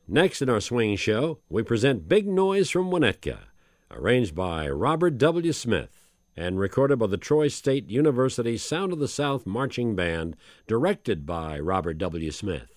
Next in our swing show, we present Big Noise from Winnetka, arranged by Robert W. Smith and recorded by the Troy State University Sound of the South Marching Band, directed by Robert W. Smith.